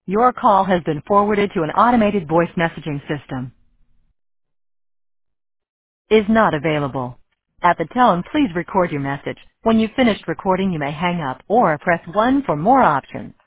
Your call has been forwarded to an automated voice messaging system. Is not available. At the tone, please record your message. When you've finished recording, you may hang up or press 1 for more options.